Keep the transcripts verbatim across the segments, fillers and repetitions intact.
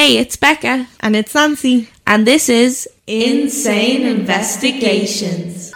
Hey, it's Becca. And it's Nancy. And this is Insane Investigations.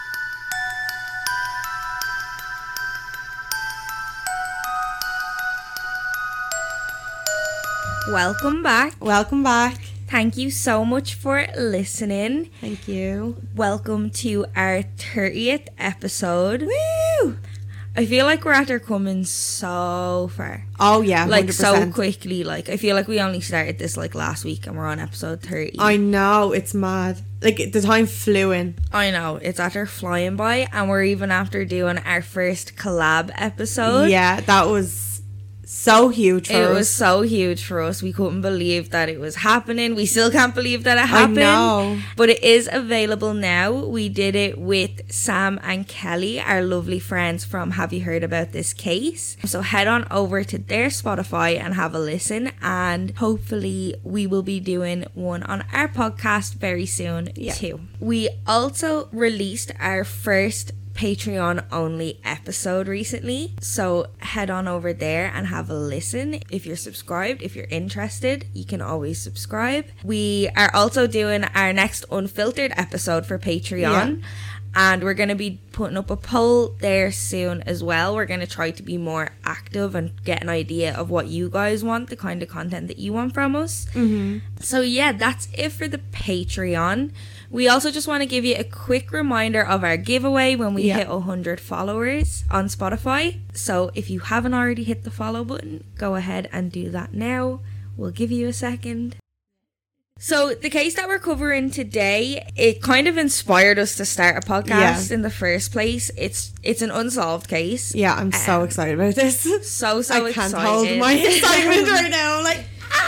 Welcome back. Welcome back. Thank you so much for listening. Thank you. Welcome to our thirtieth episode. Woo! I feel like we're after coming so far. Oh, yeah, like one hundred percent. so quickly. Like, I feel like we only started this like last week and we're on episode thirty. I know, it's mad. Like, the time flew in. I know, it's after flying by, and we're even after doing our first collab episode. Yeah, that was so huge for it us. It was so huge for us. We couldn't believe that it was happening. We still can't believe that it happened. I know. But it is available now. We did it with Sam and Kelly, our lovely friends from Have You Heard About This Case? So head on over to their Spotify and have a listen, and hopefully we will be doing one on our podcast very soon yeah. too. We also released our first Patreon only episode recently, so head on over there and have a listen. If you're subscribed, if you're interested, you can always subscribe. We are also doing our next unfiltered episode for Patreon, yeah. and we're going to be putting up a poll there soon as well. We're going to try to be more active and get an idea of what you guys want, the kind of content that you want from us. Mm-hmm. So yeah, that's it for the Patreon. We also just want to give you a quick reminder of our giveaway when we yeah. hit one hundred followers on Spotify. So if you haven't already hit the follow button, go ahead and do that now. We'll give you a second. So the case that we're covering today, it kind of inspired us to start a podcast yeah. in the first place. It's it's an unsolved case. Yeah, I'm um, so excited about this. So, so I excited. I can't hold my excitement right now. Like,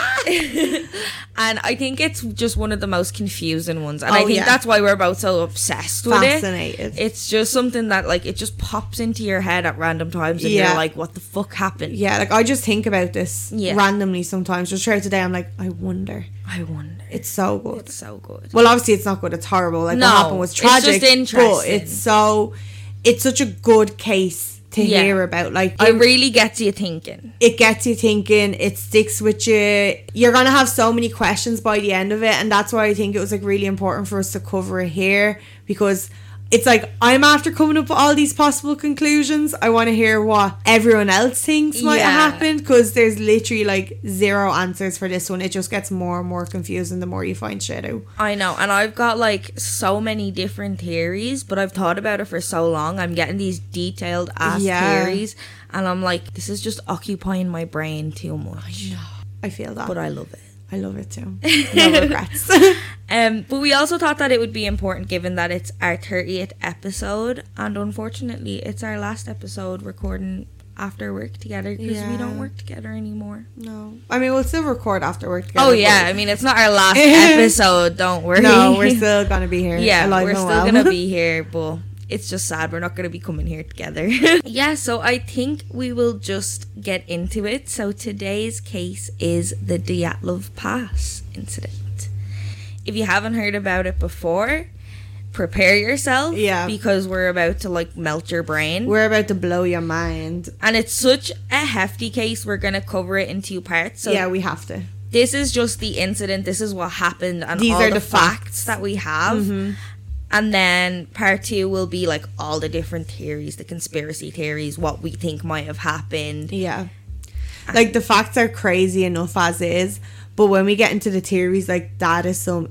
and I think it's just one of the most confusing ones, and oh, I think yeah. that's why we're both so obsessed with Fascinated. it. It's just something that like it just pops into your head at random times, and yeah. you're like, what the fuck happened? Yeah, like I just think about this yeah. randomly sometimes. Just throughout the day, I'm like, I wonder. I wonder. It's so good. It's so good. Well, obviously it's not good. It's horrible. Like no, what happened was tragic. It's just interesting. But it's so, it's such a good case to yeah. hear about. Like it I'm, really gets you thinking. It gets you thinking. It sticks with you. You're gonna have so many questions by the end of it, and that's why I think it was like really important for us to cover it here, because it's like I'm after coming up with all these possible conclusions. I want to hear what everyone else thinks might yeah. have happened, because there's literally like zero answers for this one. It just gets more and more confusing the more you find shit out. I know, and I've got like so many different theories, but I've thought about it for so long. I'm getting these detailed ass yeah. theories, and I'm like, this is just occupying my brain too much. I know. I feel that. But I love it. I love it too. No regrets. um, but we also thought that it would be important, given that it's our thirtieth episode, and unfortunately it's our last episode recording after work together, because yeah. we don't work together anymore. No. I mean, we'll still record after work together. Oh yeah, I mean, it's not our last episode, don't worry. No, we're still gonna be here. Yeah, alive we're and still well. gonna be here, but it's just sad we're not going to be coming here together. Yeah, so I think we will just get into it. So today's case is the Dyatlov Pass incident. If you haven't heard about it before, prepare yourself. Yeah. Because we're about to like melt your brain. We're about to blow your mind. And it's such a hefty case, we're going to cover it in two parts. So yeah, we have to. This is just the incident. This is what happened, and these all are the, the facts. facts that we have. Mm-hmm. And then part two will be like all the different theories, the conspiracy theories, what we think might have happened. Yeah. Like the facts are crazy enough as is, but when we get into the theories, like that is some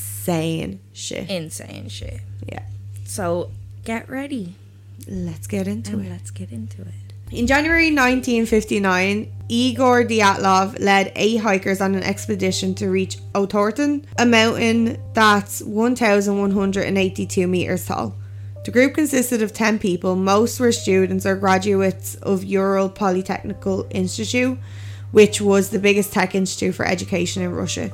insane shit. Insane shit. Yeah. So get ready. Let's get into and it. Let's get into it. In January nineteen fifty-nine, Igor Dyatlov led eight hikers on an expedition to reach Otorten, a mountain that's one thousand one hundred eighty-two meters tall. The group consisted of ten people. Most were students or graduates of Ural Polytechnical Institute, which was the biggest tech institute for education in Russia.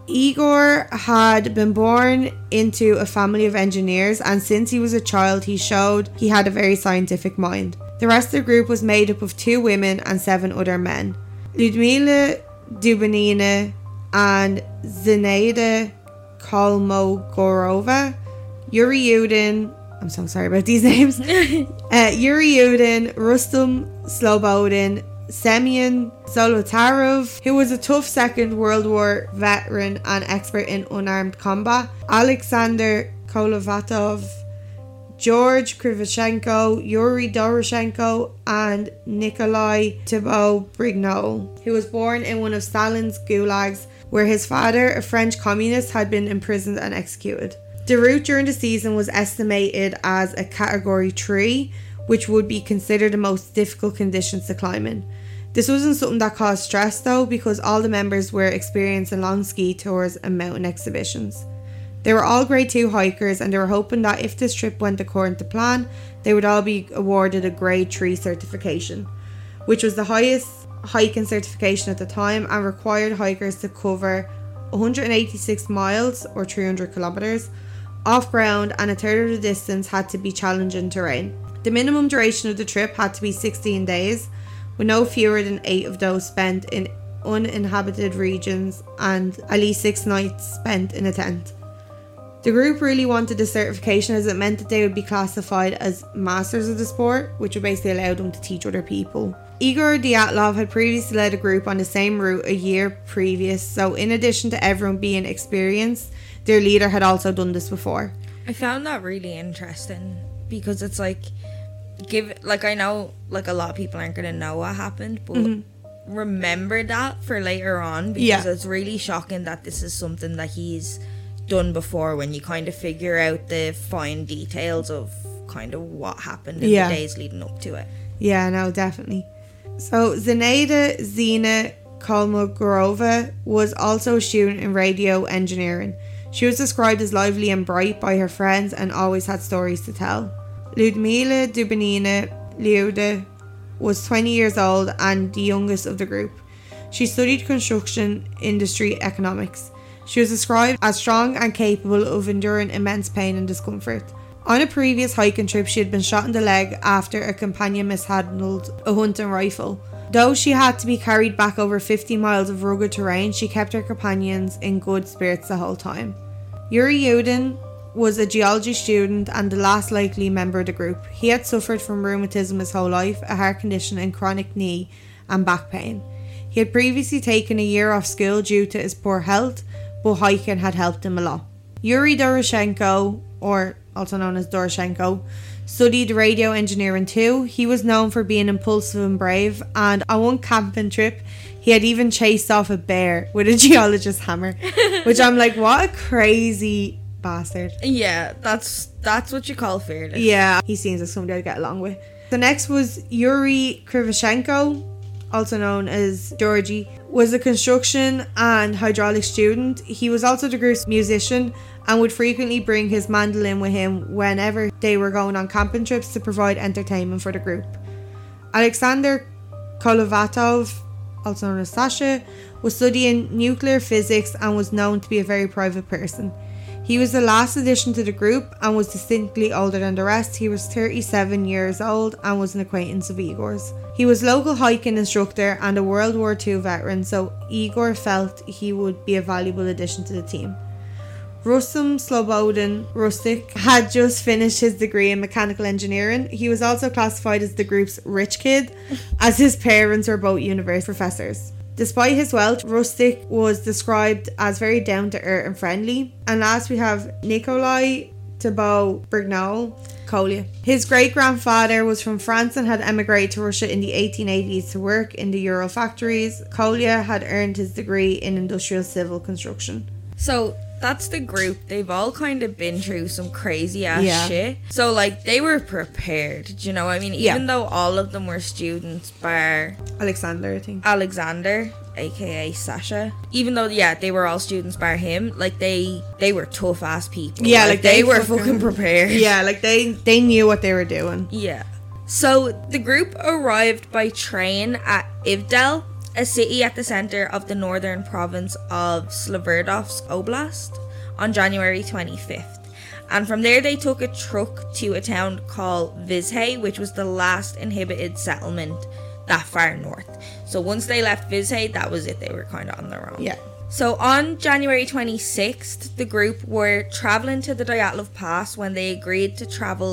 Igor had been born into a family of engineers, and since he was a child, he showed he had a very scientific mind. The rest of the group was made up of two women and seven other men. Lyudmila Dubinina and Zinaida Kolmogorova, Yuri Yudin, I'm so sorry about these names, uh, Yuri Yudin, Rustam Slobodin, Semyon Zolotarov, who was a tough Second World War veteran and expert in unarmed combat, Alexander Kolovatov, George Krivoshenko, Yuri Doroshenko, and Nikolai Thibault-Brignol, who was born in one of Stalin's gulags, where his father, a French communist, had been imprisoned and executed. The route during the season was estimated as a Category three, which would be considered the most difficult conditions to climb in. This wasn't something that caused stress though, because all the members were experienced in long ski tours and mountain exhibitions. They were all grade two hikers, and they were hoping that if this trip went according to plan, they would all be awarded a grade three certification, which was the highest hiking certification at the time and required hikers to cover one hundred eighty-six miles or three hundred kilometers off ground, and a third of the distance had to be challenging terrain. The minimum duration of the trip had to be sixteen days, with no fewer than eight of those spent in uninhabited regions and at least six nights spent in a tent. The group really wanted the certification as it meant that they would be classified as masters of the sport, which would basically allow them to teach other people. Igor Dyatlov had previously led a group on the same route a year previous, so in addition to everyone being experienced, their leader had also done this before. I found that really interesting because it's like, give like I know like a lot of people aren't gonna know what happened, but mm-hmm. remember that for later on, because yeah. it's really shocking that this is something that he's done before, when you kind of figure out the fine details of kind of what happened in yeah. the days leading up to it. Yeah, no, definitely. So Zenaida Zina Kolmogorova was also a student in radio engineering. She was described as lively and bright by her friends and always had stories to tell. Ludmila Dubinina Lyuda was twenty years old and the youngest of the group. She studied construction industry economics. She was described as strong and capable of enduring immense pain and discomfort. On a previous hiking trip, she had been shot in the leg after a companion mishandled a hunting rifle. Though she had to be carried back over fifty miles of rugged terrain, she kept her companions in good spirits the whole time. Yuri Yudin was a geology student and the last likely member of the group. He had suffered from rheumatism his whole life, a heart condition and chronic knee and back pain. He had previously taken a year off school due to his poor health, but hiking had helped him a lot. Yuri Doroshenko, or also known as Doroshenko, studied radio engineering too. He was known for being impulsive and brave, and on one camping trip he had even chased off a bear with a geologist's hammer, which I'm like, what a crazy bastard. Yeah, that's that's what you call fearless. Yeah, he seems like somebody I'd get along with. The next was Yuri Krivoshenko, also known as Georgie, was a construction and hydraulic student. He was also the group's musician and would frequently bring his mandolin with him whenever they were going on camping trips to provide entertainment for the group. Alexander Kolovatov, also known as Sasha, was studying nuclear physics and was known to be a very private person. He was the last addition to the group and was distinctly older than the rest. He was thirty-seven years old and was an acquaintance of Igor's. He was local hiking instructor and a World War Two veteran, so Igor felt he would be a valuable addition to the team. Rustam Slobodin Rustic had just finished his degree in mechanical engineering. He was also classified as the group's rich kid, as his parents were both university professors. Despite his wealth, Rustic was described as very down-to-earth and friendly. And last we have Nikolai Thibault-Brignol, Kolya. His great-grandfather was from France and had emigrated to Russia in the eighteen eighties to work in the Ural factories. Kolya had earned his degree in industrial civil construction. So that's the group. They've all kind of been through some crazy ass yeah. shit. So like they were prepared. Do you know what I mean? Yeah. Even though all of them were students, bar Alexander, I think. Alexander, aka Sasha. Even though yeah, they were all students bar him. Like they they were tough ass people. Yeah, like, like they, they were fucking, fucking prepared. Yeah, like they they knew what they were doing. Yeah. So the group arrived by train at Ivdel, a city at the center of the northern province of Sverdlovsk Oblast, on January twenty-fifth. And from there they took a truck to a town called Vizhay, which was the last inhabited settlement that far north. So once they left Vizhay, that was it. They were kind of on their own. Yeah. So on January twenty-sixth, the group were traveling to the Dyatlov Pass when they agreed to travel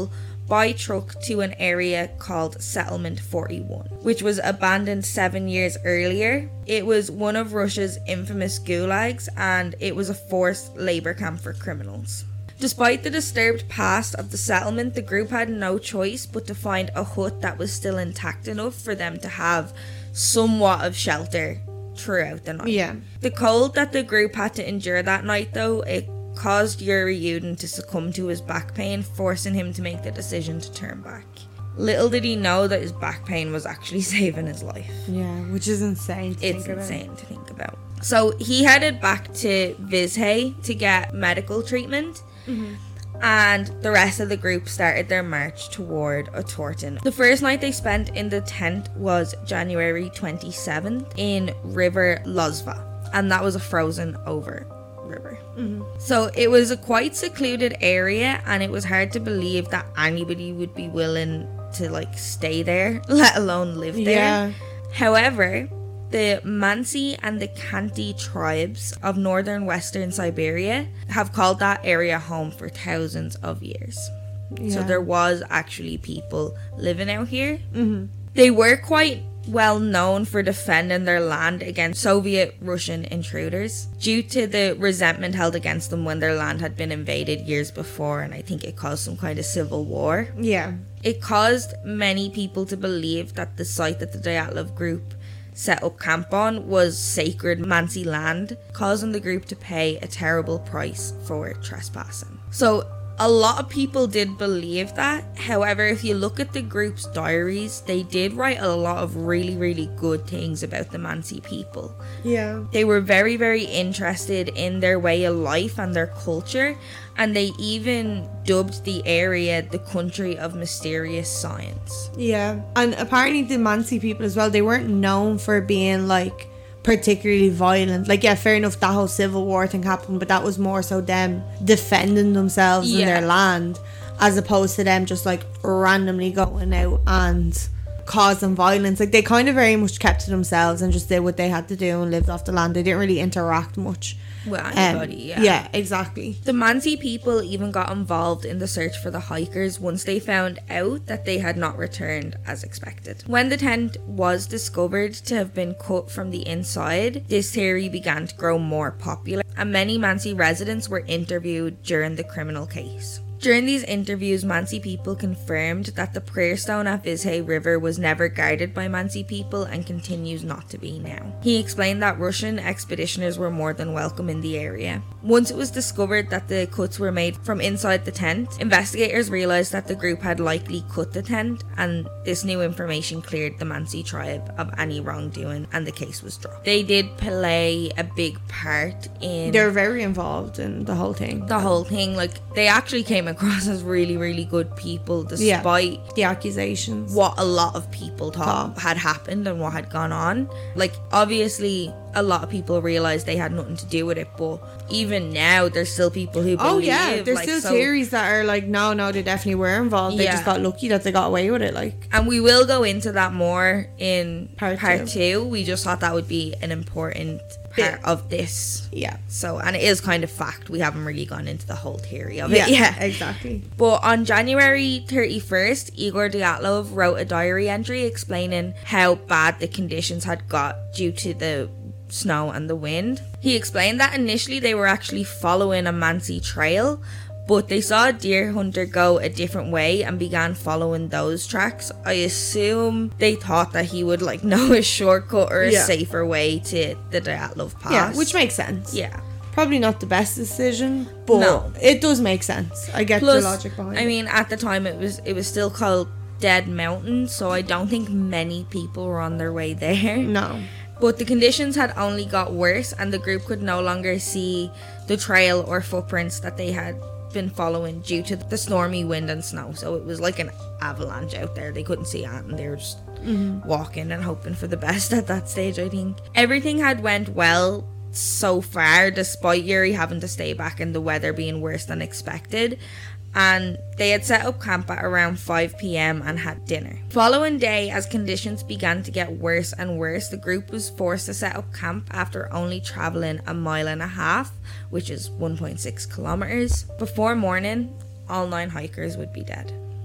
by truck to an area called Settlement forty-one, which was abandoned seven years earlier. It was one of Russia's infamous gulags, and it was a forced labor camp for criminals. Despite the disturbed past of the settlement, the group had no choice but to find a hut that was still intact enough for them to have somewhat of shelter throughout the night. Yeah. The cold that the group had to endure that night, though, it caused Yuri Yudin to succumb to his back pain, forcing him to make the decision to turn back. Little did he know that his back pain was actually saving his life. Yeah, which is insane to It's think about. insane to think about. So he headed back to Vizhay to get medical treatment. Mm-hmm. And the rest of the group started their march toward Otorten. The first night they spent in the tent was January twenty-seventh in River Lozva, and that was a frozen over river. Mm-hmm. So it was a quite secluded area, and it was hard to believe that anybody would be willing to like stay there, let alone live there. Yeah. However, the Mansi and the Khanty tribes of northern western Siberia have called that area home for thousands of years. Yeah. So there was actually people living out here. Mm-hmm. They were quite well known for defending their land against Soviet Russian intruders due to the resentment held against them when their land had been invaded years before, and I think it caused some kind of civil war. Yeah. It caused many people to believe that the site that the Dyatlov group set up camp on was sacred Mansi land, causing the group to pay a terrible price for trespassing. So a lot of people did believe that. However, if you look at the group's diaries, they did write a lot of really, really good things about the Mansi people. Yeah. They were very, very interested in their way of life and their culture, and they even dubbed the area the country of mysterious science. Yeah. And apparently the Mansi people as well, they weren't known for being like particularly violent. Like, yeah, fair enough, that whole civil war thing happened, but that was more so them defending themselves Yeah. in their land, as opposed to them just like randomly going out and causing violence. Like, they kind of very much kept to themselves and just did what they had to do and lived off the land. They didn't really interact much With Um, anybody, yeah. Yeah, exactly. The Mansi people even got involved in the search for the hikers once they found out that they had not returned as expected. When the tent was discovered to have been cut from the inside, this theory began to grow more popular, and many Mansi residents were interviewed during the criminal case. During these interviews, Mansi people confirmed that the prayer stone at Vizhay River was never guarded by Mansi people and continues not to be now. He explained that Russian expeditioners were more than welcome in the area. Once it was discovered that the cuts were made from inside the tent, investigators realized that the group had likely cut the tent, and this new information cleared the Mansi tribe of any wrongdoing, and the case was dropped. They did play a big part in They're very involved in the whole thing. the whole thing. Like, they actually came across as really, really good people, despite The accusations. what a lot of people thought Thought. had happened and what had gone on. Like, obviously a lot of people realized they had nothing to do with it, but even now there's still people who believe. Oh yeah, there's like, still so- theories that are like, no, no, they definitely were involved. They Yeah. just got lucky that they got away with it. Like, and we will go into that more in Part part, two. two. We just thought that would be an important part Bit. of this. yeah, So, and it is kind of fact. We haven't really gone into the whole theory of yeah, it. Yeah. exactly. But on January thirty-first, Igor Dyatlov wrote a diary entry explaining how bad the conditions had got due to the snow and the wind. He explained that initially they were actually following a Mansi trail, but they saw a deer hunter go a different way and began following those tracks. I assume they thought that he would like know a shortcut or a Yeah. safer way to the Dyatlov Pass. Yeah, which makes sense. yeah. Probably not the best decision, but No. it does make sense. I get Plus, the logic behind I it. mean, at the time it was it was still called Dead Mountain, so I don't think many people were on their way there. No. But the conditions had only got worse, and the group could no longer see the trail or footprints that they had been following due to the stormy wind and snow. So it was like an avalanche out there. They couldn't see it, and they were just walking and hoping for the best at that stage, I think. Everything had went well so far, despite Yuri having to stay back and the weather being worse than expected. And they had set up camp at around five p.m. and had dinner. Following day, as conditions began to get worse and worse, the group was forced to set up camp after only travelling a mile and a half, which is one point six kilometres. Before morning, all nine hikers would be dead.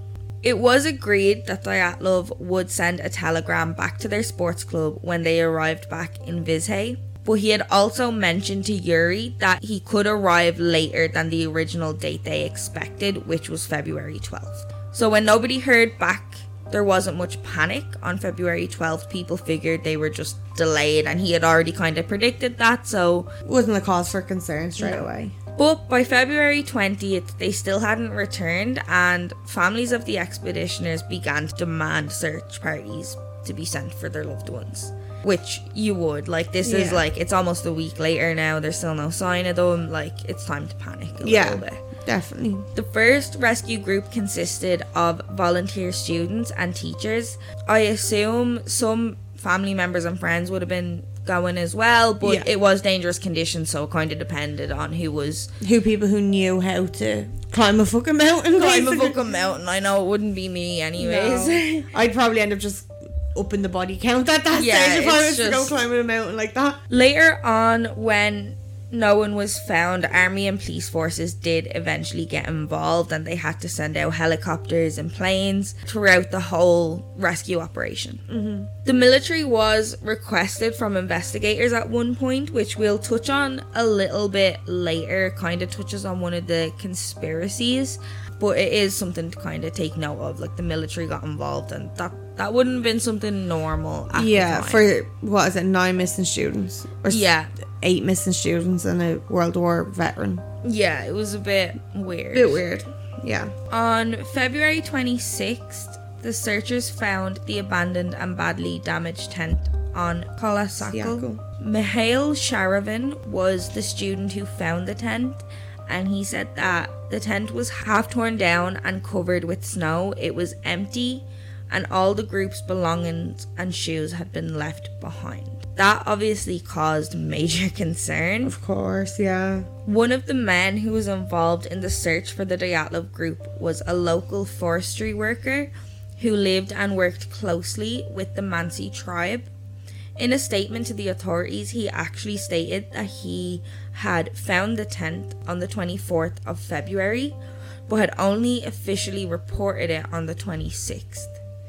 It was agreed that Dyatlov would send a telegram back to their sports club when they arrived back in Vizhay, but he had also mentioned to Yuri that he could arrive later than the original date they expected, which was February twelfth. So when nobody heard back, there wasn't much panic. On February twelfth, people figured they were just delayed, and he had already kind of predicted that, so... Wasn't a cause for concern straight No. away. But by February twentieth, they still hadn't returned, and families of the expeditioners began to demand search parties to be sent for their loved ones. Which you would. Like, this is Yeah. like, it's almost a week later now, there's still no sign of them. Like, it's time to panic a Yeah, little bit. definitely. The first rescue group consisted of volunteer students and teachers. I assume some family members and friends would have been going as well, but Yeah. it was dangerous conditions, so it kind of depended on who was Who people who knew how to climb a fucking mountain. climb a basically. fucking mountain. I know it wouldn't be me anyways. No. I'd probably end up just upping the body count at that Yeah, stage if I it's was to go just- climbing a mountain like that. Later on, when no one was found, army and police forces did eventually get involved, and they had to send out helicopters and planes throughout the whole rescue operation. Mm-hmm. The military was requested from investigators at one point, which we'll touch on a little bit later. Kind of touches on one of the conspiracies, but it is something to kind of take note of. Like, the military got involved, and that that wouldn't have been something normal at Yeah, the time. for what is it, nine missing students? Or s- yeah eight missing students and a World War veteran. yeah it was a bit weird. Bit weird. Yeah. On February twenty-sixth, the searchers found the abandoned and badly damaged tent on Kolasako. Siako. Mikhail Sharavin was the student who found the tent, and he said that the tent was half torn down and covered with snow. It was empty, and all the group's belongings and shoes had been left behind. That obviously caused major concern. Of course, yeah. One of the men who was involved in the search for the Dyatlov group was a local forestry worker who lived and worked closely with the Mansi tribe. In a statement to the authorities, he actually stated that he had found the tent on the twenty-fourth of February, but had only officially reported it on the twenty-sixth.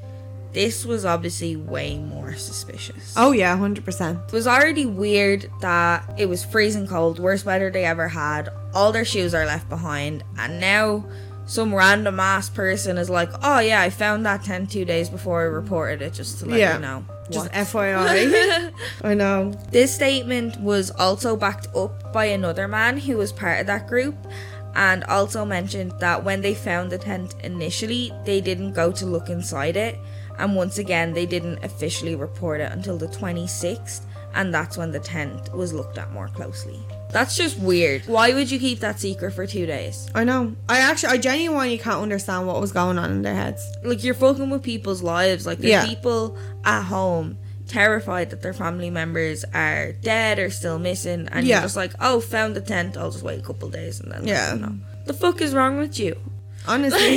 This was obviously way more suspicious. Oh yeah, one hundred percent. It was already weird that it was freezing cold, worst weather they ever had, all their shoes are left behind, and now some random ass person is like, oh yeah, I found that tent two days before I reported it, just to let Yeah. you know. Just What? F Y I. I know. This statement was also backed up by another man who was part of that group, and also mentioned that when they found the tent initially, they didn't go to look inside it, and once again they didn't officially report it until the twenty-sixth, and that's when the tent was looked at more closely. That's just weird. Why would you keep that secret for two days? I know. I actually, I genuinely can't understand what was going on in their heads. Like, you're fucking with people's lives. Like, there's Yeah. people at home terrified that their family members are dead or still missing, and Yeah. you're just like, oh, found the tent, I'll just wait a couple days and then Yeah. let them know. The fuck is wrong with you? Honestly.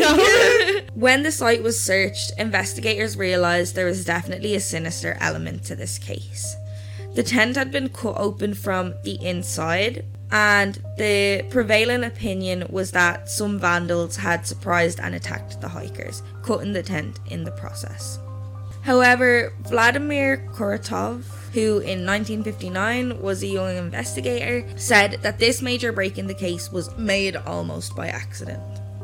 When the site was searched, investigators realised there was definitely a sinister element to this case. The tent had been cut open from the inside, and the prevailing opinion was that some vandals had surprised and attacked the hikers, cutting the tent in the process. However, Vladimir Kuratov, who in nineteen fifty-nine was a young investigator, said that this major break in the case was made almost by accident.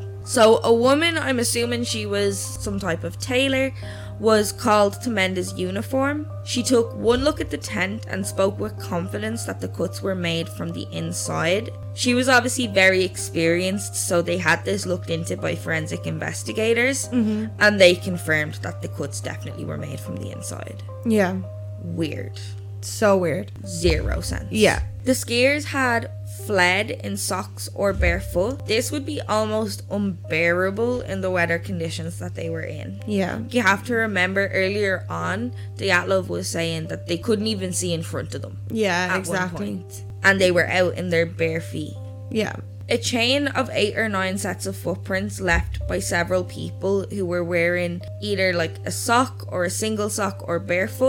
So a woman, I'm assuming she was some type of tailor, was called to mend his uniform. She took one look at the tent and spoke with confidence that the cuts were made from the inside. She was obviously very experienced, so they had this looked into by forensic investigators, Mm-hmm. and they confirmed that the cuts definitely were made from the inside. Yeah. Weird. So weird. Zero sense. Yeah. The skiers had fled in socks or barefoot. This would be almost unbearable in the weather conditions that they were in. Yeah. You have to remember earlier on, Dyatlov was saying that they couldn't even see in front of them. Yeah, at exactly. one point. And they were out in their bare feet. Yeah. A chain of eight or nine sets of footprints left by several people who were wearing either like a sock or a single sock or barefoot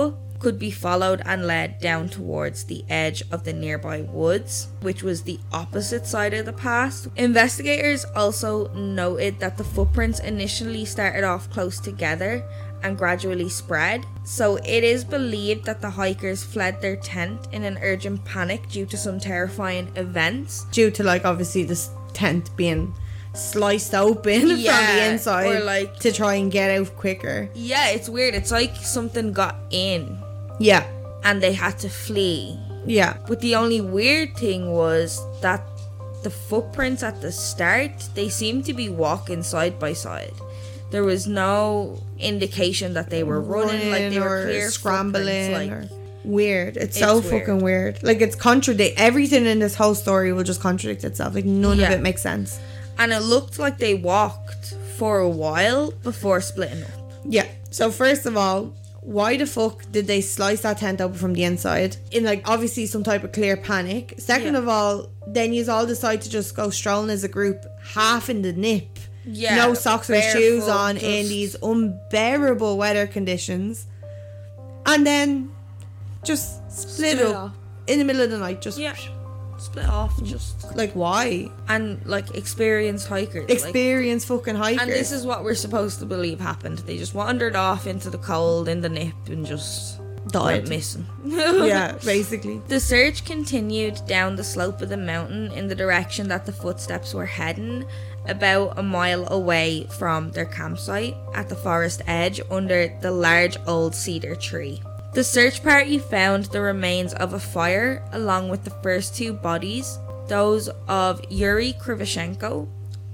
could be followed and led down towards the edge of the nearby woods, which was the opposite side of the path. Investigators also noted that the footprints initially started off close together and gradually spread. So it is believed that the hikers fled their tent in an urgent panic due to some terrifying events. Due to, like, obviously this tent being sliced open Yeah, from the inside, or like- to try and get out quicker. Yeah, it's weird. It's like something got in Yeah, and they had to flee. yeah, But the only weird thing was that the footprints at the start, they seemed to be walking side by side. There was no indication that they were running, like they were or clear scrambling, footprints, like, or weird. It's, so It's weird. fucking weird. Like, it's contradict. Everything in this whole story will just contradict itself. Like, none Yeah. of it makes sense. and it looked like they walked for a while before splitting up. Yeah. So first of all, why the fuck did they slice that tent open from the inside? In, like, obviously some type of clear panic. Second Yeah. of all, then you all decide to just go strolling as a group, half in the nip. Yeah, No socks or shoes barefoot, on in just- these unbearable weather conditions. And then just split, Split up off. in the middle of the night. Just Yeah, split off, just like, why? and like experienced hikers. like, Experienced fucking hikers. and this is what we're supposed to believe happened. They just wandered off into the cold in the nip and just Died. went missing. Yeah, basically. The search continued down the slope of the mountain in the direction that the footsteps were heading, about a mile away from their campsite at the forest edge under the large old cedar tree. The search party found the remains of a fire along with the first two bodies, those of Yuri Krivoshenko,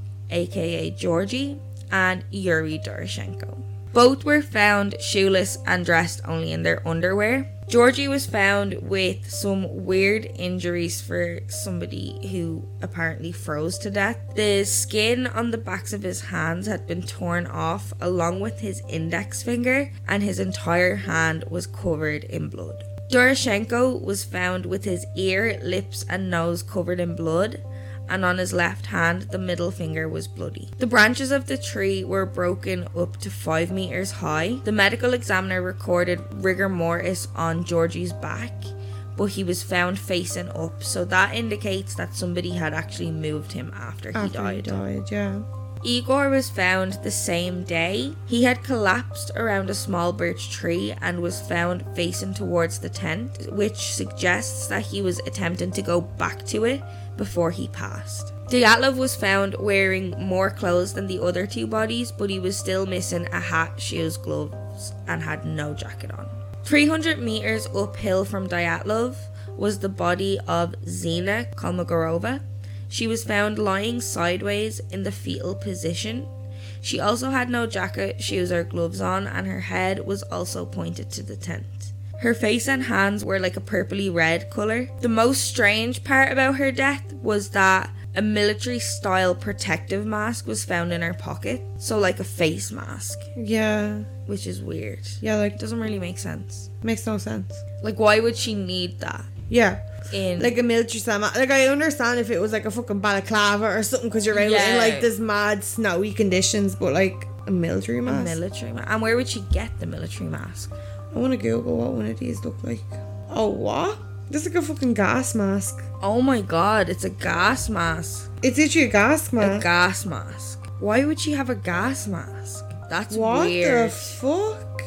aka Georgie, and Yuri Doroshenko. Both were found shoeless and dressed only in their underwear. Georgie was found with some weird injuries for somebody who apparently froze to death. The skin on the backs of his hands had been torn off along with his index finger, and his entire hand was covered in blood. Doroshenko was found with his ear, lips and nose covered in blood, and on his left hand the middle finger was bloody. The branches of the tree were broken up to five meters high. The medical examiner recorded rigor mortis on Georgie's back, but he was found facing up, so that indicates that somebody had actually moved him after he After died. he died, yeah. Igor was found the same day. He had collapsed around a small birch tree and was found facing towards the tent, which suggests that he was attempting to go back to it before he passed. Dyatlov was found wearing more clothes than the other two bodies, but he was still missing a hat, shoes, gloves, and had no jacket on. three hundred meters uphill from Dyatlov was the body of Zina Kolmogorova. She was found lying sideways in the fetal position. She also had no jacket, shoes or gloves on, and her head was also pointed to the tent. Her face and hands were like a purpley red colour. The most strange part about her death was that a military style protective mask was found in her pocket. So like a face mask, Yeah. which is weird. Yeah, like, It doesn't really make sense. makes no sense. Like, why would she need that? Yeah. In Like a military style. ma- Like, I understand if it was like a fucking balaclava or something because you're out Yeah. in like this mad snowy conditions, but like a military a mask. military mask. And where would she get the military mask? I want to Google what one of these look like. Oh, what? This is like a fucking gas mask. Oh my god, it's a gas mask. It's literally a gas A mask. gas mask. Why would she have a gas mask? That's What weird. the fuck?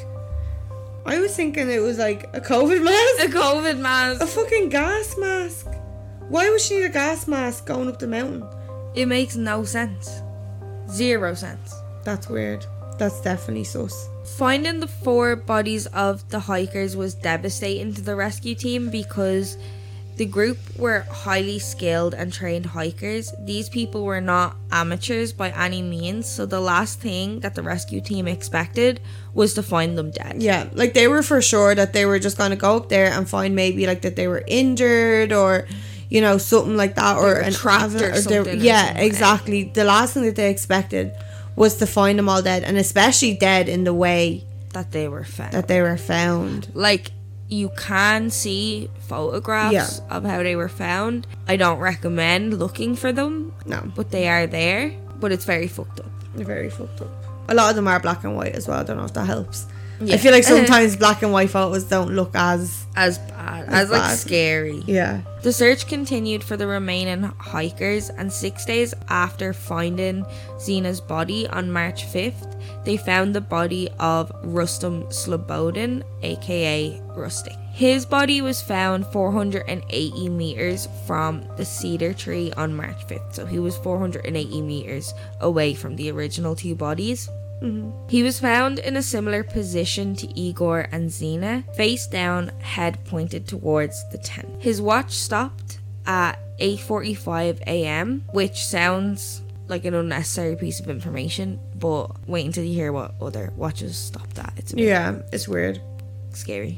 I was thinking it was like a COVID mask. A COVID A mask. fucking gas mask. Why would she need a gas mask going up the mountain? It makes no sense. Zero sense. That's weird. That's definitely sus. Finding the four bodies of the hikers was devastating to the rescue team because the group were highly skilled and trained hikers. These people were not amateurs by any means, so the last thing that the rescue team expected was to find them dead. Yeah, like they were for sure that they were just going to go up there and find maybe like that they were injured or, you know, something like that, or were an trapped or they- something or yeah, something. exactly. The last thing that they expected was to find them all dead, and especially dead in the way That they were found. that they were found. Like, you can see photographs Yeah. of how they were found. I don't recommend looking for them, No, but they are there. But it's very fucked up. they're very fucked up. A lot of them are black and white as well. I don't know if that helps. I feel like sometimes black and white photos don't look as as bad, as, as like bad. scary. Yeah. The search continued for the remaining hikers, and six days after finding Zena's body on March fifth, they found the body of Rustam Slobodin, aka Rustic. His body was found four hundred eighty meters from the cedar tree on March fifth, so he was four hundred eighty meters away from the original two bodies. Mm-hmm. He was found in a similar position to Igor and Zena, face down, head pointed towards the tent. His watch stopped at eight forty-five a.m., which sounds like an unnecessary piece of information, but wait until you hear what other watches stopped at. It's a bit Yeah, it's weird. scary.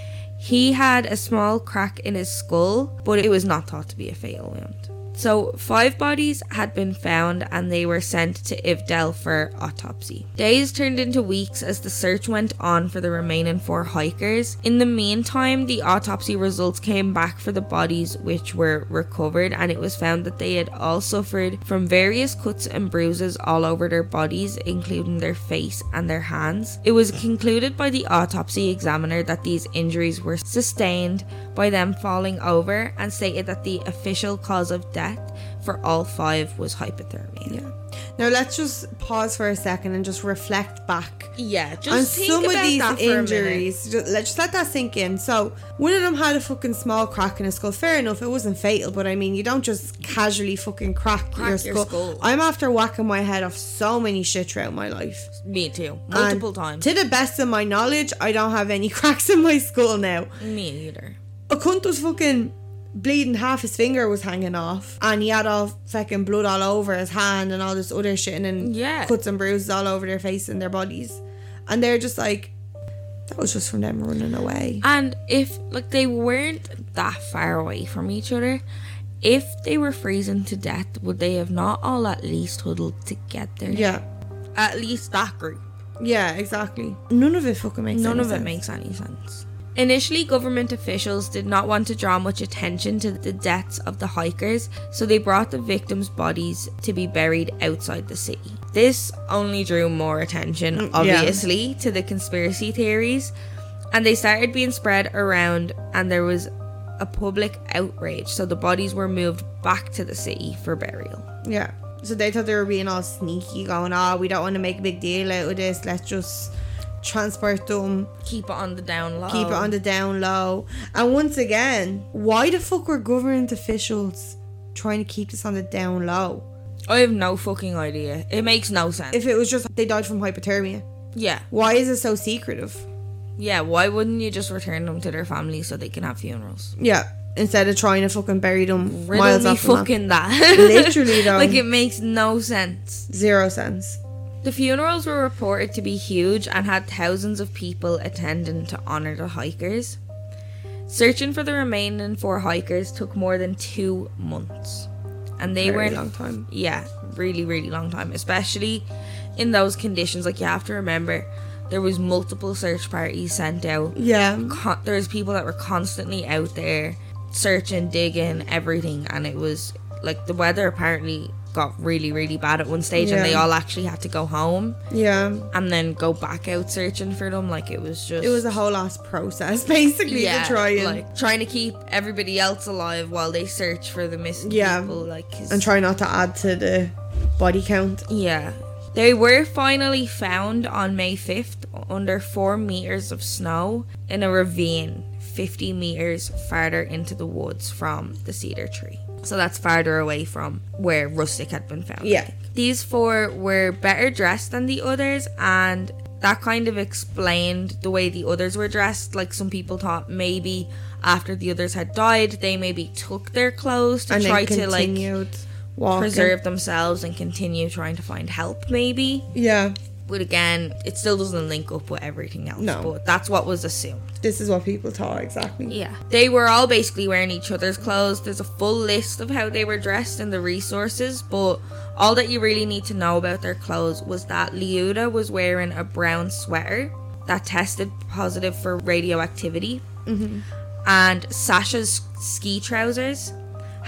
He had a small crack in his skull, but it was not thought to be a fatal wound. So, five bodies had been found and they were sent to Ivdel for autopsy. Days turned into weeks as the search went on for the remaining four hikers. In the meantime, the autopsy results came back for the bodies which were recovered, and it was found that they had all suffered from various cuts and bruises all over their bodies, including their face and their hands. It was concluded by the autopsy examiner that these injuries were sustained by them falling over, and stated that the official cause of death for all five was hypothermia. Yeah. Now let's just pause for a second and just reflect back Yeah, just on think some of about these that for a minute. injuries. Just, let's just let that sink in. So one of them had a fucking small crack in his skull. Fair enough, it wasn't fatal, but I mean, you don't just casually fucking crack, Crack your, your skull. skull. I'm after whacking my head off so many shit throughout my life. Me too, multiple And times. To the best of my knowledge, I don't have any cracks in my skull now. Me either. A cunt was fucking bleeding, half his finger was hanging off, and he had all fucking blood all over his hand and all this other shit, and then Yeah. cuts and bruises all over their face and their bodies, and they're just like, that was just from them running away. And if like they weren't that far away from each other, if they were freezing to death, would they have not all at least huddled together? Yeah, At least that group. yeah, exactly. None of it fucking makes None any of it sense. makes any sense. Initially, government officials did not want to draw much attention to the deaths of the hikers, so they brought the victims' bodies to be buried outside the city. This only drew more attention, obviously, to the conspiracy theories, and they started being spread around, and there was a public outrage, so the bodies were moved back to the city for burial. Yeah, so they thought they were being all sneaky, going, oh, we don't want to make a big deal out of this, let's just transport them, Keep it on the down low. keep it on the down low. And once again, why the fuck were government officials trying to keep this on the down low? I have no fucking idea. It makes no sense. If it was just they died from hypothermia, yeah. why is it so secretive? Yeah, why wouldn't you just return them to their families so they can have funerals? Yeah, instead of trying to fucking bury them Riddle miles me off from that. fucking that. Literally though. Like, it makes no sense. Zero sense. The funerals were reported to be huge and had thousands of people attending to honour the hikers. Searching for the remaining four hikers took more than two months. And they Very were long time. Yeah, really, really long time. Especially in those conditions. Like, you have to remember, there was multiple search parties sent out. Yeah. Con- there was people that were constantly out there searching, digging, everything, and it was like the weather apparently got really, really bad at one stage, Yeah. and they all actually had to go home Yeah. and then go back out searching for them. Like, it was just It was a whole ass process basically yeah, to try and like trying to keep everybody else alive while they search for the missing Yeah. people. Like, 'cause- and try not to add to the body count. yeah. They were finally found on May fifth under four meters of snow in a ravine fifty meters farther into the woods from the cedar tree. So that's farther away from where Rustic had been found. Yeah. These four were better dressed than the others, and that kind of explained the way the others were dressed. Like, some people thought maybe after the others had died, they maybe took their clothes to And try then to like continued walking. preserve themselves and continue trying to find help maybe. Yeah. But again, it still doesn't link up with everything else. No. But that's what was assumed. This is what people thought exactly. Yeah. They were all basically wearing each other's clothes. There's a full list of how they were dressed in the resources, but all that you really need to know about their clothes was that Liuda was wearing a brown sweater that tested positive for radioactivity. Mm-hmm. And Sasha's ski trousers had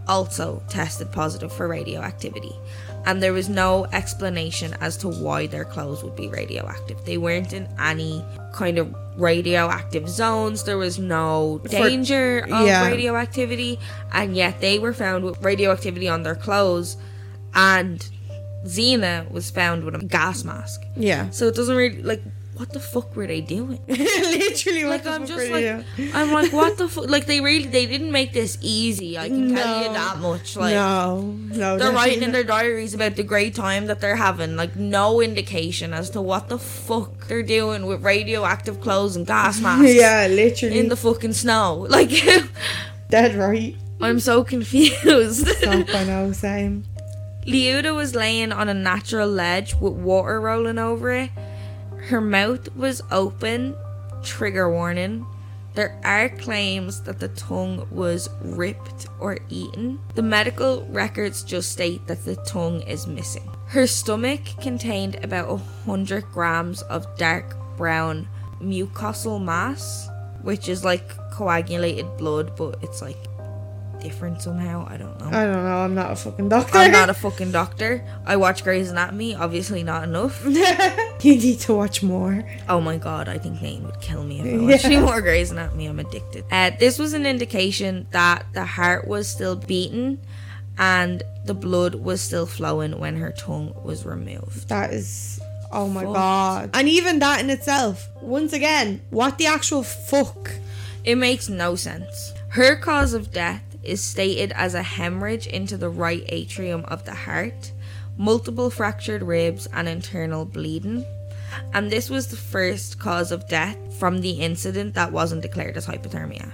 also tested positive for radioactivity. And there was no explanation as to why their clothes would be radioactive. They weren't in any kind of radioactive zones. There was no danger For, of yeah. radioactivity. And yet they were found with radioactivity on their clothes. And Xena was found with a gas mask. Yeah. So it doesn't really, like, what the fuck were they doing? Literally, what Like, the I'm fuck just were they like, doing? I'm like, what the fuck? Like, they really, they didn't make this easy. I can tell you No. that much. Like, no, no. they're writing in definitely their diaries about the great time that they're having. Like, no indication as to what the fuck they're doing with radioactive clothes and gas not. masks Yeah, literally. in the fucking snow. Like, Dead right. I'm so confused. Stop, I know, same. Leuda was laying on a natural ledge with water rolling over it. Her mouth was open. Trigger warning. There are claims that the tongue was ripped or eaten. The medical records just state that the tongue is missing. Her stomach contained about one hundred grams of dark brown mucosal mass, which is like coagulated blood, but it's like different somehow. I don't know. I don't know, I'm not a fucking doctor. I'm not a fucking doctor. I watch Grey's Anatomy, obviously not enough. You need to watch more. Oh my god, I think Nate would kill me if I watched any more Grey's Anatomy. I'm addicted. Uh, this was an indication that the heart was still beating and the blood was still flowing when her tongue was removed. That is... Oh my Fuck. god. And even that in itself, once again, what the actual fuck? It makes no sense. Her cause of death is stated as a hemorrhage into the right atrium of the heart, multiple fractured ribs, and internal bleeding. And this was the first cause of death from the incident that wasn't declared as hypothermia.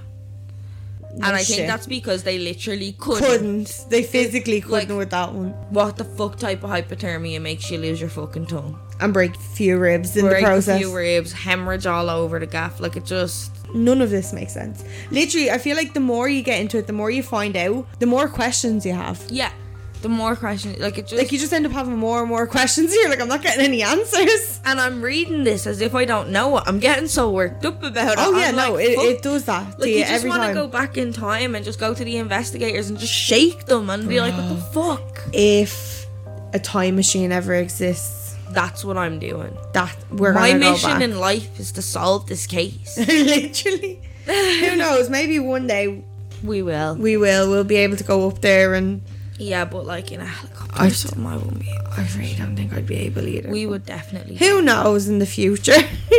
No and I shit. think that's because they literally couldn't. Couldn't. They physically couldn't Like- with that one. What the fuck type of hypothermia makes you lose your fucking tongue? And break a few ribs in Break the process. a few ribs, hemorrhage all over the gaff. Like, it just... None of this makes sense. Literally, I feel like the more you get into it, the more you find out, the more questions you have. Yeah. The more questions... Like, it just... Like, you just end up having more and more questions. You're like, I'm not getting any answers. And I'm reading this as if I don't know it. I'm getting so worked up about it. Oh, yeah, I'm no, like, it, fuck. it does that to Like, you you just every want to time. go back in time and just go to the investigators and just shake them and be like, what the fuck? If a time machine ever exists, That's what I'm doing. that we're My gonna go mission back. in life is to solve this case. Literally. Who knows? Maybe one day We will. we will. We'll be able to go up there and... Yeah, but like in a helicopter I or something, I wouldn't be able. I really don't think I'd be able either. We would definitely. Who knows in the future?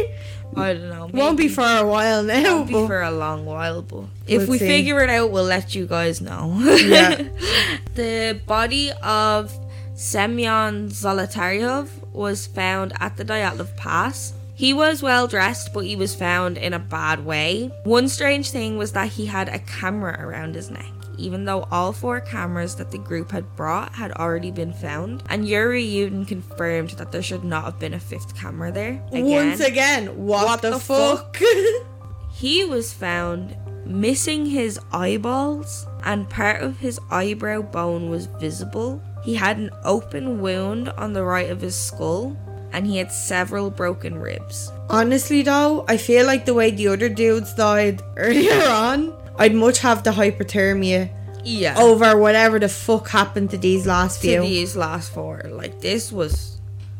I don't know. Won't be maybe- for a while now. Won't be but- for a long while, but if We'll we see. figure it out, we'll let you guys know. Yeah. The body of Semyon Zolotaryov was found at the Dyatlov Pass. He was well dressed, but he was found in a bad way. One strange thing was that he had a camera around his neck, even though all four cameras that the group had brought had already been found. And Yuri Yudin confirmed that there should not have been a fifth camera there. Again. Once again, what, What the, the fuck? He was found missing his eyeballs and part of his eyebrow bone was visible. He had an open wound on the right of his skull and he had several broken ribs. Honestly though, I feel like the way the other dudes died earlier on, I'd much have the hypothermia Yeah. over whatever the fuck happened to these last to few. these last four. Like, this was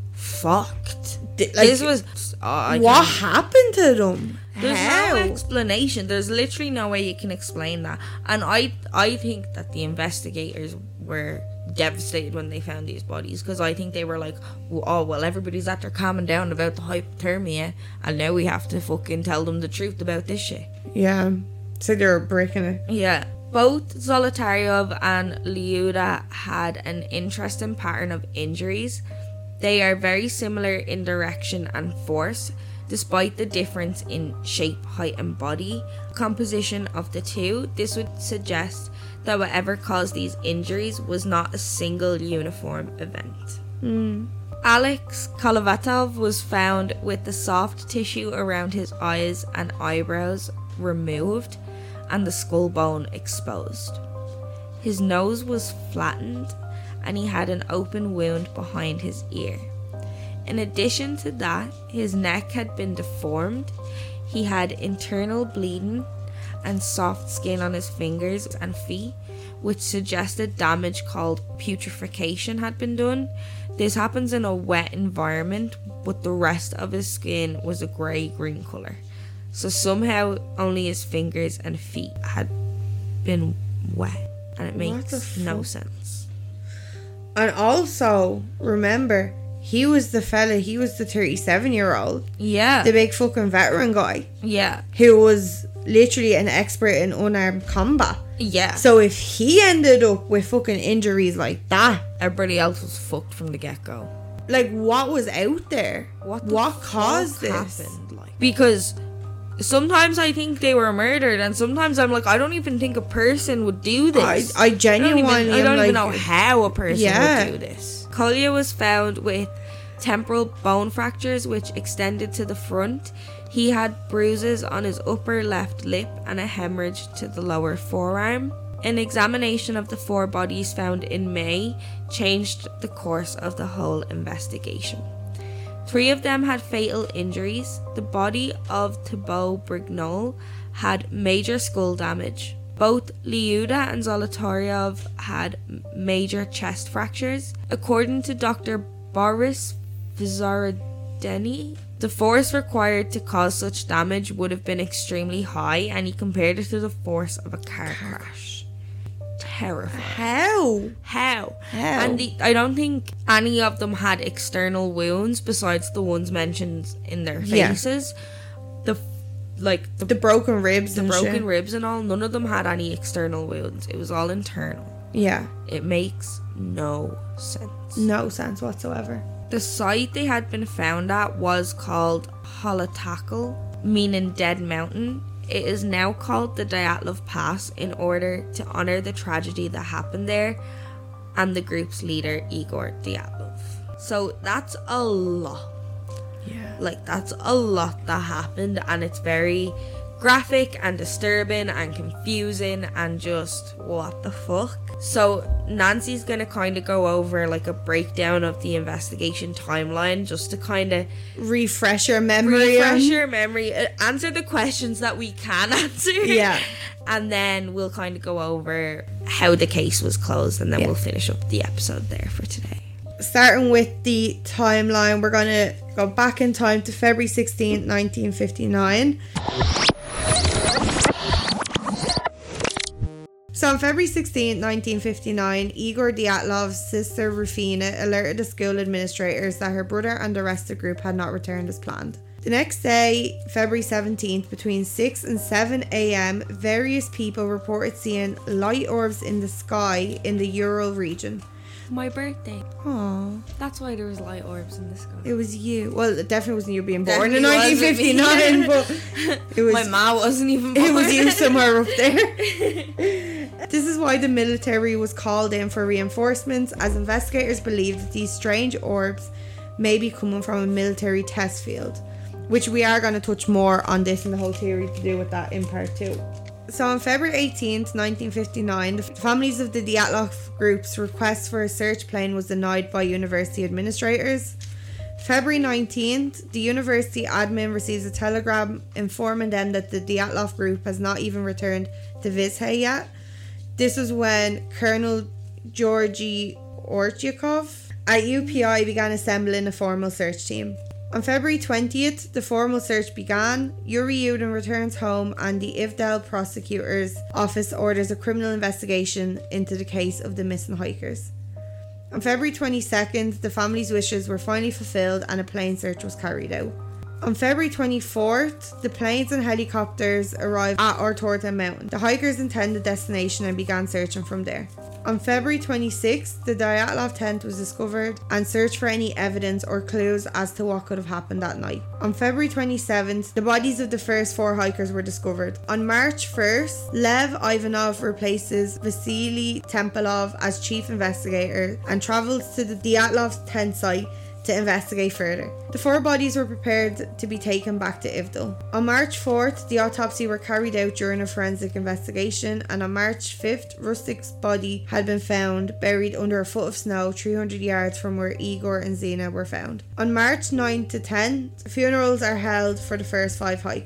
fucked. Di- like, this was... oh, I what can't- happened to them? There's How? no explanation. There's literally no way you can explain that. And I I think that the investigators were devastated when they found these bodies, because I think they were like, well, oh well, everybody's after calming down about the hypothermia and now we have to fucking tell them the truth about this shit. Yeah. So they're breaking it. Yeah. Both Zolotaryov and Leuda had an interesting pattern of injuries. They are very similar in direction and force, despite the difference in shape, height and body composition of the two. This would suggest that whatever caused these injuries was not a single uniform event. Mm. Alex Kolovatov was found with the soft tissue around his eyes and eyebrows removed and the skull bone exposed. His nose was flattened and he had an open wound behind his ear. In addition to that, his neck had been deformed, he had internal bleeding and soft skin on his fingers and feet, which suggested damage called putrefaction had been done. This happens in a wet environment, but the rest of his skin was a grey-green colour. So somehow only his fingers and feet had been wet, and it makes no sense. And also, remember, he was the fella, he was the thirty-seven year old. Yeah. The big fucking veteran guy. Yeah. Who was literally an expert in unarmed combat. Yeah. So if he ended up with fucking injuries like that, everybody else was fucked from the get-go. Like, what was out there? What, what caused this? Happened, like? Because sometimes I think they were murdered, and sometimes I'm like, I don't even think a person would do this. I, I genuinely I don't even, I don't like, even know how a person yeah. would do this. Kolya was found with temporal bone fractures which extended to the front. He had bruises on his upper left lip and a hemorrhage to the lower forearm. An examination of the four bodies found in May changed the course of the whole investigation. Three of them had fatal injuries. The body of Thibaut Brignol had major skull damage. Both Lyuda and Zolotaryov had major chest fractures. According to Doctor Boris Vizarodeny, the force required to cause such damage would have been extremely high, and he compared it to the force of a car crash. Terrifying. How? How? How? And the, I don't think any of them had external wounds besides the ones mentioned in their faces. Yeah. The like the, the broken ribs, the and broken shit. ribs and all. None of them had any external wounds. It was all internal. Yeah. It makes no sense. No sense whatsoever. The site they had been found at was called Holotakal, meaning Dead Mountain. It is now called the Dyatlov Pass in order to honor the tragedy that happened there and the group's leader, Igor Dyatlov. So that's a lot. Yeah. Like, that's a lot that happened, and it's very graphic and disturbing and confusing and just what the fuck. So Nancy's gonna kind of go over like a breakdown of the investigation timeline just to kind of refresh your memory refresh your memory uh, answer the questions that we can answer, yeah, and then we'll kind of go over how the case was closed, and then yeah. we'll finish up the episode there for today. Starting with the timeline, we're gonna go back in time to February sixteenth, nineteen fifty-nine. So on February sixteenth, nineteen fifty-nine, Igor Dyatlov's sister Rufina alerted the school administrators that her brother and the rest of the group had not returned as planned. The next day, February seventeenth, between six and seven a.m, various people reported seeing light orbs in the sky in the Ural region. My birthday. Aww. That's why there was light orbs in the sky. It was you. Well, it definitely wasn't you being born Definitely in nineteen fifty-nine, but it was... My ma wasn't even born. It was you somewhere up there. This is why the military was called in for reinforcements, as investigators believed that these strange orbs may be coming from a military test field, which we are going to touch more on this and the whole theory to do with that in part two. So on February eighteenth, nineteen fifty-nine, the families of the Dyatlov group's request for a search plane was denied by university administrators. February nineteenth, the university admin receives a telegram informing them that the Dyatlov group has not even returned to Vizhay yet. This was when Colonel Georgy Ortyakov at U P I began assembling a formal search team. On February twentieth, the formal search began. Yuri Yudin returns home and the Ivdel prosecutor's office orders a criminal investigation into the case of the missing hikers. On February twenty-second, the family's wishes were finally fulfilled and a plane search was carried out. On February twenty-fourth, the planes and helicopters arrived at Ortorta Mountain, the hikers' intended destination, and began searching from there. On February twenty-sixth, the Dyatlov tent was discovered and searched for any evidence or clues as to what could have happened that night. On February twenty-seventh, the bodies of the first four hikers were discovered. On March first, Lev Ivanov replaces Vasily Tempelov as chief investigator and travels to the Dyatlov tent site to investigate further. The four bodies were prepared to be taken back to Ivdel. On March fourth, the autopsy were carried out during a forensic investigation, and on March fifth, Rustik's body had been found buried under a foot of snow three hundred yards from where Igor and Zina were found. On March ninth to tenth, funerals are held for the first five hikers.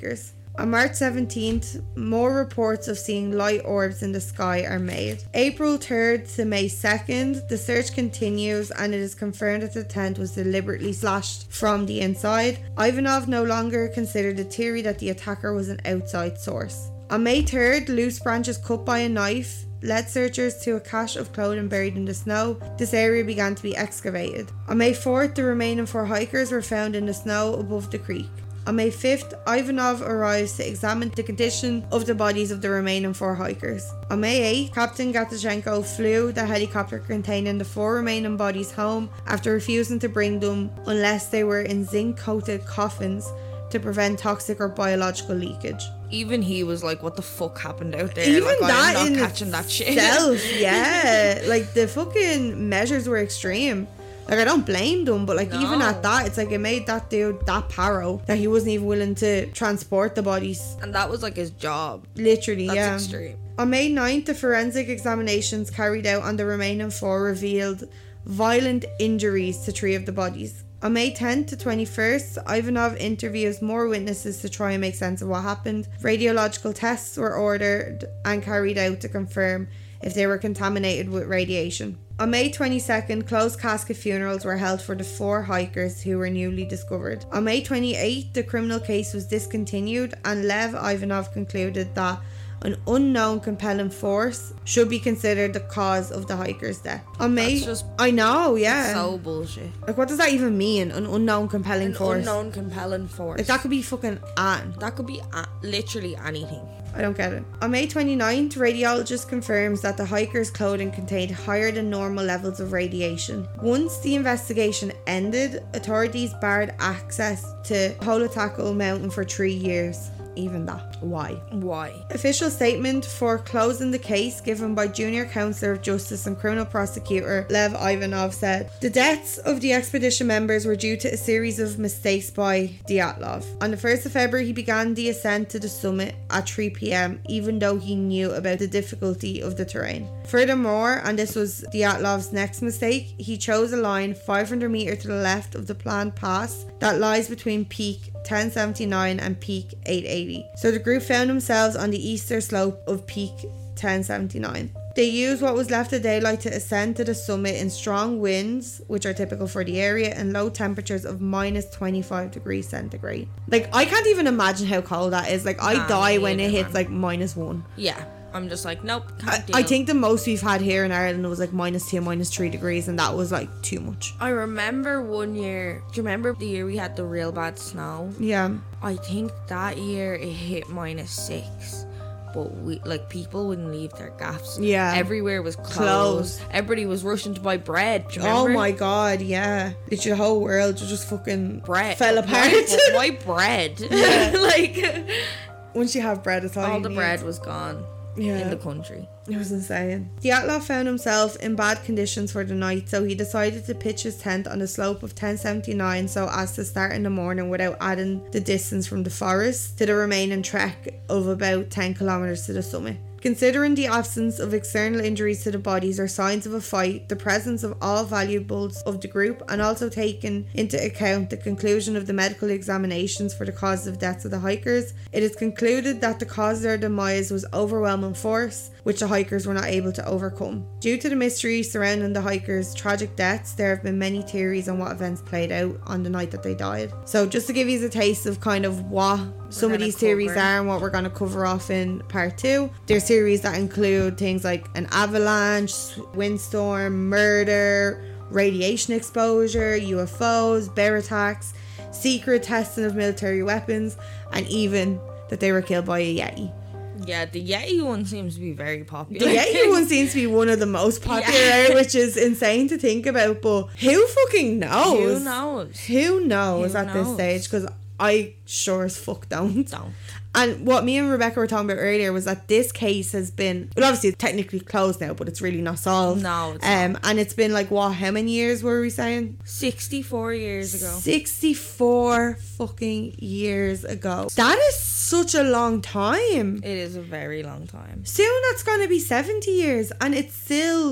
On March seventeenth, more reports of seeing light orbs in the sky are made. April third to May second, the search continues and it is confirmed that the tent was deliberately slashed from the inside. Ivanov no longer considered the theory that the attacker was an outside source. On May third, loose branches cut by a knife led searchers to a cache of clothing buried in the snow. This area began to be excavated. On May fourth, the remaining four hikers were found in the snow above the creek. On May fifth, Ivanov arrives to examine the condition of the bodies of the remaining four hikers. On May eighth, Captain Gatachenko flew the helicopter containing the four remaining bodies home after refusing to bring them unless they were in zinc-coated coffins to prevent toxic or biological leakage. Even he was like, what the fuck happened out there? Even like, that I'm in not catching that shit. itself, yeah. Like, the fucking measures were extreme. Like, I don't blame them, but like, No. even at that, it's like, it made that dude that paro that he wasn't even willing to transport the bodies. And that was like his job. Literally, That's yeah. extreme. On May ninth, the forensic examinations carried out on the remaining four revealed violent injuries to three of the bodies. On May tenth to twenty-first, Ivanov interviews more witnesses to try and make sense of what happened. Radiological tests were ordered and carried out to confirm if they were contaminated with radiation. On May twenty-second, closed casket funerals were held for the four hikers who were newly discovered. On May twenty-eighth, the criminal case was discontinued and Lev Ivanov concluded that an unknown compelling force should be considered the cause of the hiker's death. On May, That's just I know, yeah. so bullshit. Like, what does that even mean? An unknown compelling An force? unknown compelling force. Like, that could be fucking Anne. That could be a- literally anything. I don't get it. On May twenty-ninth, radiologist confirms that the hiker's clothing contained higher than normal levels of radiation. Once the investigation ended, authorities barred access to Holotakel Mountain for three years. Even that. Why? Why? Official statement for closing the case given by Junior Counselor of Justice and Criminal Prosecutor Lev Ivanov said, the deaths of the expedition members were due to a series of mistakes by Dyatlov. On the first of February, he began the ascent to the summit at three p.m, even though he knew about the difficulty of the terrain. Furthermore, and this was Dyatlov's next mistake, he chose a line five hundred meters to the left of the planned pass that lies between peak ten seventy-nine and peak eight eighty. So the group found themselves on the eastern slope of peak ten seventy-nine. They used what was left of daylight to ascend to the summit in strong winds, which are typical for the area, and low temperatures of minus twenty-five degrees centigrade. Like, I can't even imagine how cold that is. Like, I Nah, die me when it either, hits man. like minus one. Yeah. I'm just like, nope, can't I, deal. I think the most we've had here in Ireland was like minus two, minus three degrees, and that was like too much. I remember one year. Do you remember the year we had the real bad snow? Yeah. I think that year it hit minus six. But we like people wouldn't leave their gaffs. Yeah. Everywhere was closed. Closed. Everybody was rushing to buy bread. Do you Oh remember? my god, yeah. Literally the whole world just fucking bread fell apart. Why, why bread? Yeah. Like Once you have bread, it's all, all you the need. bread was gone Yeah. in the country. It was insane. Dyatlov found himself in bad conditions for the night, so he decided to pitch his tent on the slope of ten seventy-nine so as to start in the morning without adding the distance from the forest to the remaining trek of about ten kilometers to the summit. Considering the absence of external injuries to the bodies or signs of a fight, the presence of all valuables of the group, and also taking into account the conclusion of the medical examinations for the causes of deaths of the hikers, it is concluded that the cause of their demise was overwhelming force, which the hikers were not able to overcome. Due to the mystery surrounding the hikers' tragic deaths, there have been many theories on what events played out on the night that they died. So just to give you a taste of kind of what some of gonna these theories cover. are and what we're going to cover off in part two, there's theories that include things like an avalanche, windstorm, murder, radiation exposure, U F Os, bear attacks, secret testing of military weapons, and even that they were killed by a Yeti. Yeah, the Yeti one seems to be very popular. The Yeti one seems to be one of the most popular, Yeah. which is insane to think about, but who fucking knows? Who knows? Who knows Who at this knows? stage? Because I sure as fuck don't. Don't. And what me and Rebecca were talking about earlier was that this case has been, well, obviously it's technically closed now, but it's really not solved. No, it's um, and it's been like, what, how many years were we saying? sixty-four years ago. sixty-four fucking years ago. That is such a long time. It is a very long time. Soon that's going to be seventy years, and it's still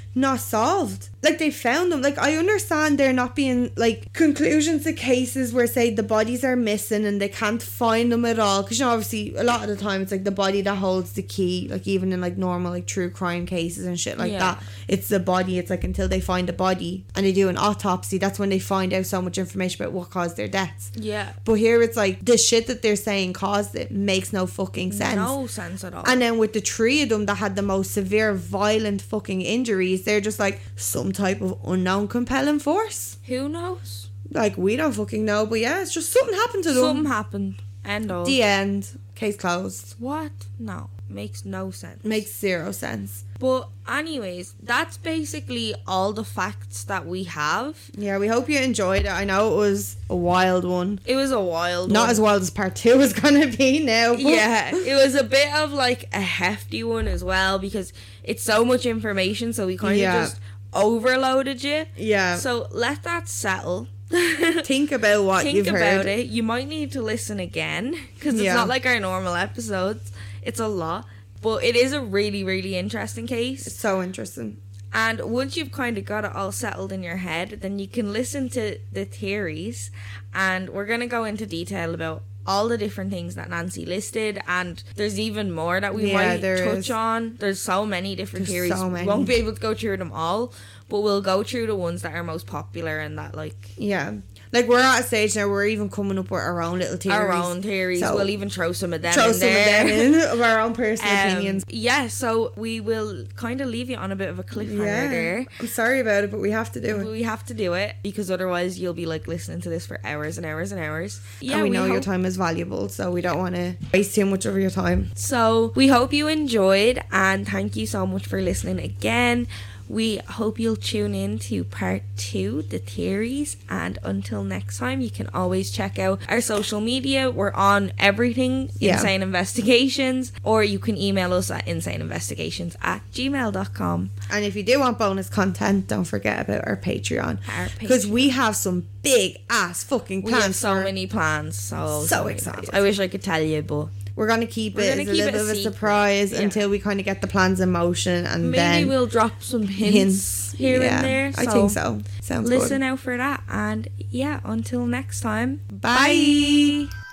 not solved. Like, they found them. Like, I understand there not being, like, conclusions to cases where, say, the bodies are missing and they can't find them at all. Because, you know, obviously, a lot of the time, it's, like, the body that holds the key. Like, even in, like, normal, like, true crime cases and shit like Yeah. that. It's the body. It's, like, until they find a body and they do an autopsy, that's when they find out so much information about what caused their deaths. Yeah. But here, it's, like, the shit that they're saying caused it makes no fucking sense. No sense at all. And then with the three of them that had the most severe, violent fucking injuries, they're just like some type of unknown compelling force. Who knows? Like, we don't fucking know, but yeah, it's just something happened to them. Something happened. End of. The end. Case closed. What? No. Makes no sense. Makes zero sense. But anyways, that's basically all the facts that we have. Yeah, we hope you enjoyed it. I know it was a wild one. It was a wild Not one. as wild as part two is gonna be now. But Yeah, it was a bit of like a hefty one as well because it's so much information, so we kind of Yeah. just overloaded you. Yeah. So let that settle. Think about what Think you've about heard. it. You might need to listen again because it's Yeah. not like our normal episodes. It's a lot, but it is a really, really interesting case. It's so interesting. And once you've kind of got it all settled in your head, then you can listen to the theories, and we're going to go into detail about all the different things that Nancy listed, and there's even more that we Yeah, might there touch is. on. There's so many different There's theories. so many. We won't be able to go through them all, but we'll go through the ones that are most popular and that like Yeah. Like, we're at a stage now where we're even coming up with our own little theories. our own theories. So, we'll even throw some of them throw in some there. of them in of our own personal Um, opinions. Yeah, so we will kind of leave you on a bit of a cliffhanger Yeah. there. I'm sorry about it, but we have to do it. We have to do it because otherwise you'll be like listening to this for hours and hours and hours. Yeah, and we, know your hope- time is valuable, so we don't want to waste too much of your time. So we hope you enjoyed, and thank you so much for listening again. We hope you'll tune in to part two, the theories, and until next time, you can always check out our social media. We're on everything, Yeah. Insane Investigations, or you can email us at insaneinvestigations at gmail dot com. And if you do want bonus content, don't forget about our Patreon. Our Because Patreon. we have some big ass fucking We plans. have so for- many plans, so So many excited. plans. I wish I could tell you, but We're going to keep We're it gonna as a keep little it bit a of a secret. surprise Yeah. until we kind of get the plans in motion, and maybe then we'll drop some hints, hints here Yeah, and there. I think so. Sounds Listen good. out for that, and yeah, until next time, Bye. bye.